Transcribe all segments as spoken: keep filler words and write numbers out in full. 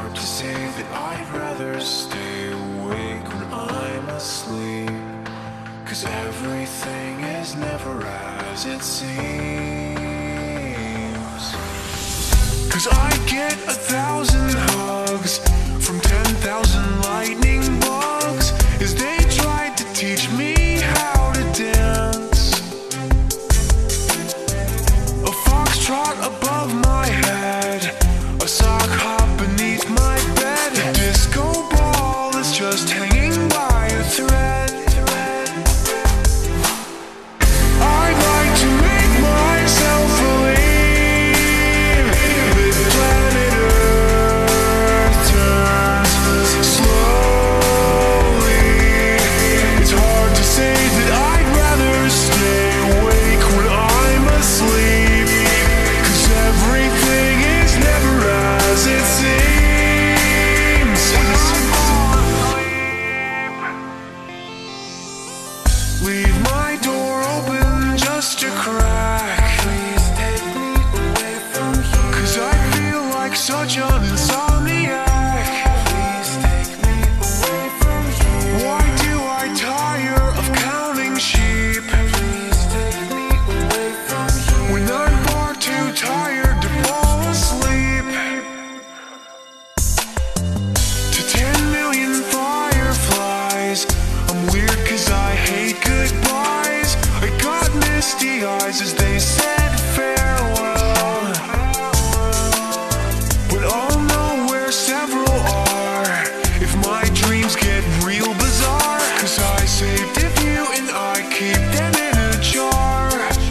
hard to say that I'd rather stay awake when I'm asleep, 'cause everything is never as it seems. 'Cause I get a thousand hugs from ten thousand lightning bugs as they tried to teach me how to dance. A foxtrot above my head, a sock hop beneath my bed, a disco ball is just hanging by a thread. I'd like to make myself believe that planet Earth turns slowly. It's hard to say that I'd rather stay awake when I'm asleep, 'cause everything is never as it seems. Leave my door open just a crack. Please take me away from here, 'cause I feel like such an insomniac. Please take me away from here. Why do I tire of counting sheep? Please take me away from here, when I'm far too tired to fall asleep. To ten million fireflies, I'm weird 'cause I hate goodbyes. I got misty eyes as they said farewell, but I'll know where several are if my dreams get real bizarre, 'cause I saved a few and I keep them in a jar.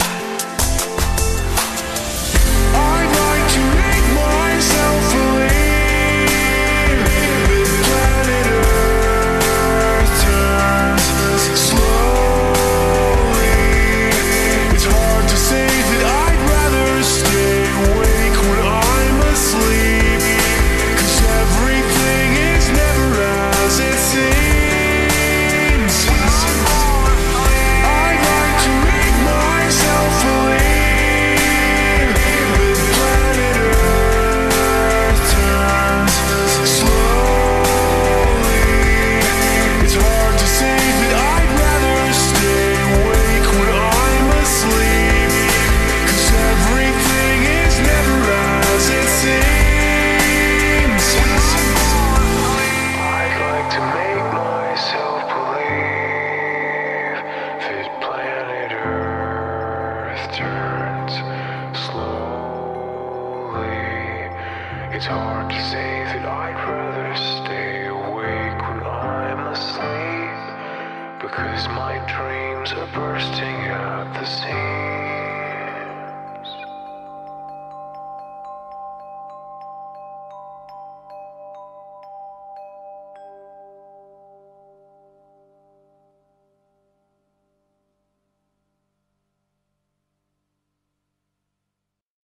I'd like to make myself believe that planet Earth turns slowly. It's hard to say that I'd rather stay awake when I'm asleep, 'cause everything is never as it seems. I'd like to make myself believe that planet Earth turns slowly. It's hard to say that I'd rather stay awake when I'm asleep, 'cause everything is never as it seems. I'd like to make myself believe that planet Earth turns slowly. It's hard to say that I'd rather stay awake when I'm asleep, because my dreams are bursting at the seams.